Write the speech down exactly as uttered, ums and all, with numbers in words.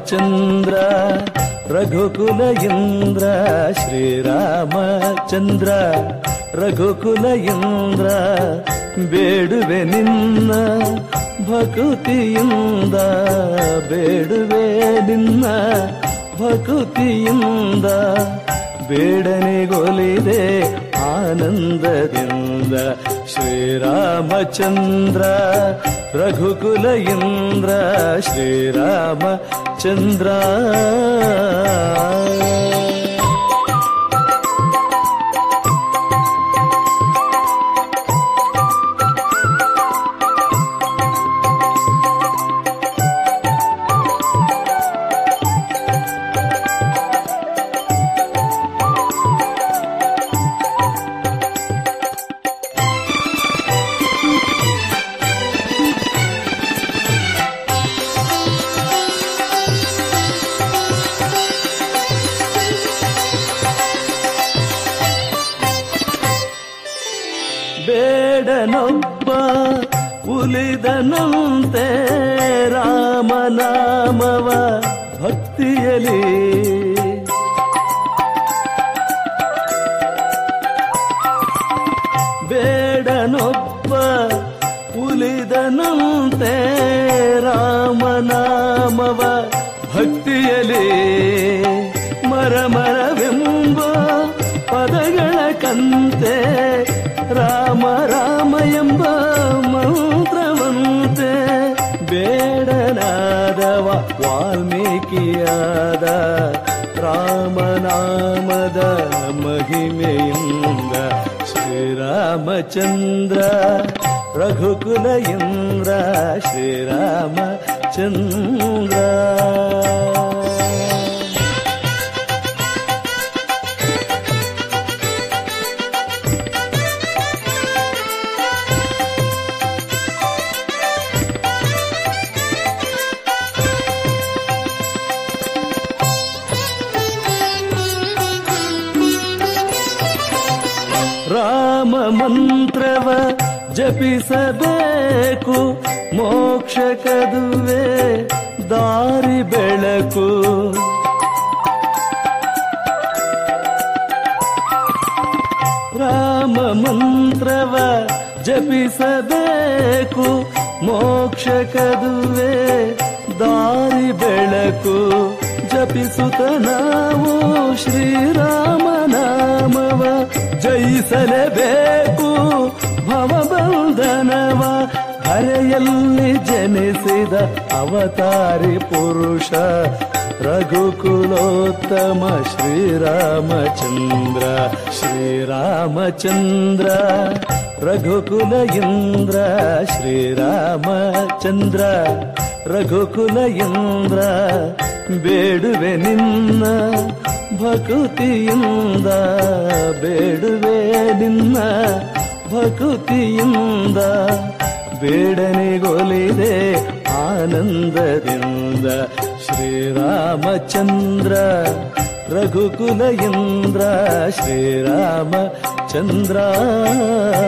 ಶ್ರೀರಾಮಚಂದ್ರ ರಘುಕುಲ ಇಂದ್ರ ಶ್ರೀರಾಮಚಂದ್ರ ರಘುಕುಲ ಇಂದ್ರ ಬೇಡುವೆ ನಿನ್ನ ಭಕುತಿಯಿಂದ ಬೇಡುವೆ ನಿನ್ನ ಭಕುತಿಯಿಂದ ಬೇಡನೆಗೊಲಿದೆ ಆನಂದದಿಂದ ಶ್ರೀರಾಮಚಂದ್ರ ರಘುಕುಲ ಇಂದ್ರ ಶ್ರೀರಾಮಚಂದ್ರ ಬೇಡನೊಬ್ಬ ಉಲಿದನಂತೆ ರಾಮನಾಮವ ಭಕ್ತಿಯಲಿ ಬೇಡನೊಬ್ಬ ಉಲಿದನಂತೆ ರಾಮನಾಮವ ಭಕ್ತಿಯಲಿ ಮರಮರವೆಂಬ ಪದಗಳ ಕಂತೆ ರಾಮ ರಾಮ ಎಂಬ ಮಂತ್ರವಂತೆ ಬೇಡನಾದವ ವಾಲ್ಮೀಕಿಯಾದ ರಾಮನಾಮದ ಮಹಿಮೆಯಿಂದ ಶ್ರೀರಾಮಚಂದ್ರ ರಘುಕುಲ ಇಂದ್ರ ಶ್ರೀರಾಮಚಂದ್ರ ರಾಮ ಮಂತ್ರವ ಜಪಿಸಬೇಕು ಮೋಕ್ಷಕದುವೆ ದಾರಿ ಬೆಳಕು ರಾಮ ಮಂತ್ರವ ಜಪಿಸಬೇಕು ಮೋಕ್ಷಕದುವೆ ದಾರಿ ಬೆಳಕು ಜಪಿಸುತ್ತ ನಾವು ಶ್ರೀರಾಮ ನಾಮವ ಜಯಿಸಲೇಬೇಕು ಭವಬಂಧನವ ಹರೆಯಲ್ಲಿ ಜನಿಸಿದ ಅವತಾರಿ ಪುರುಷ ರಘುಕುಲೋತ್ತಮ ಶ್ರೀರಾಮಚಂದ್ರ ಶ್ರೀರಾಮಚಂದ್ರ ರಘುಕುಲ ಇಂದ್ರ ಶ್ರೀರಾಮಚಂದ್ರ ರಘುಕುಲ ಇಂದ್ರ ಬೇಡುವೆ ನಿನ್ನ ಭಕುತಿಯಿಂದ ಬೇಡುವೆ ನಿನ್ನ ಭಕುತಿಯಿಂದ ಬೇಡನೆಗೊಲಿದೆ ಆನಂದದಿಂದ ಶ್ರೀರಾಮಚಂದ್ರ ರಘುಕುಲ ಇಂದ್ರ ಶ್ರೀರಾಮಚಂದ್ರ